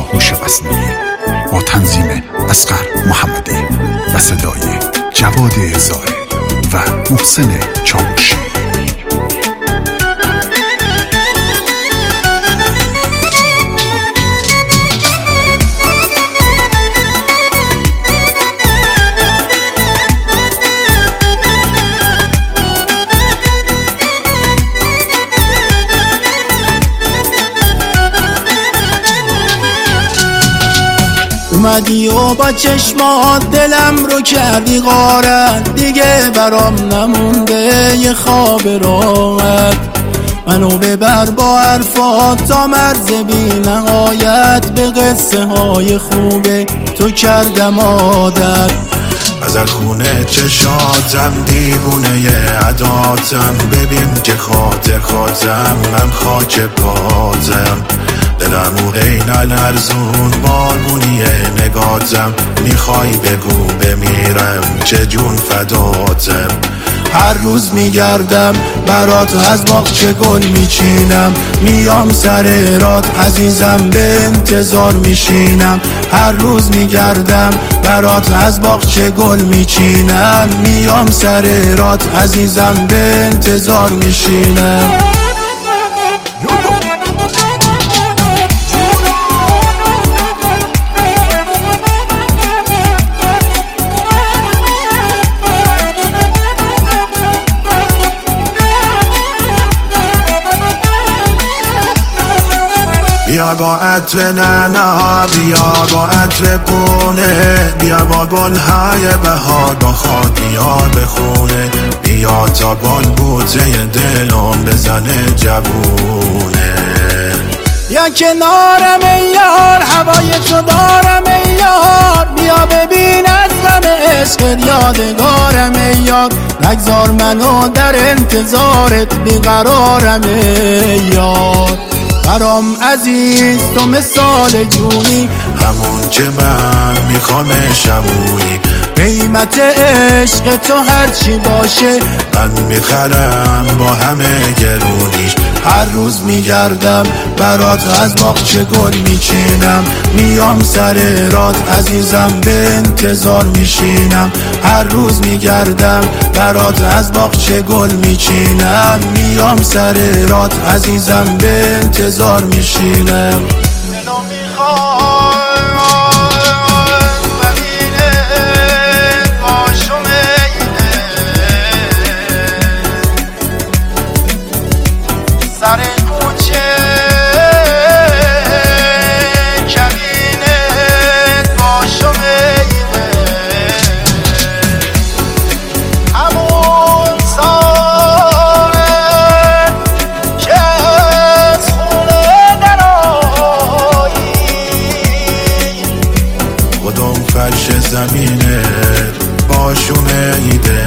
هوش مصنوعی با تنظیم اصغر محمدی و صدای جواد عزاری و محسن چاوشی. اومدی و با چشمات دلم رو کردی غارت، دیگه برام نمونده یه خواب راحت. منو ببر با حرفات تا مرز بی نهایت، به قصه های خوبه تو کردم عادت. ازل خونه چشاتم دیوونه عداتم، ببین که خاطرم من خاک پاتم. دلم او غین لرزون بارگونیه نگاتم، میخوای بگو بمیرم چه جون فداتم. هر روز میگردم برات از باغچه گل میچینم، میام سر رات عزیزم به انتظار میشینم. هر روز میگردم برات از باغچه گل میچینم، میام سر رات عزیزم به انتظار میشینم. بیا با عطر نعنا، بیا با عطر پونه، بیا با گلهای بهار با خاک بیار بخونه. بیا تا بال بوته دلم بزنه جوونه. یا کنارم ای یار، هوای تو دارم ای یار، بیا ببین از غم عشقت یادگارم ای یار. نگذار منو در انتظارت بیقرارم ای یار. برام عزیز تو مثال جونی، همون که من میخوام شبونی. قیمت عشق تو هرچی باشه من میخرم با همه گرونیش. هر روز میگردم برات از باغچه گل میچینم، میام سر رات عزیزم به انتظار میشینم. هر روز میگردم برات از باغچه گل میچینم، میام سر رات عزیزم به انتظار میشینم. سر کوچه کمینت باشو میده، همون ساره که از خونه درایی. کدوم فرش زمینه باشو میده،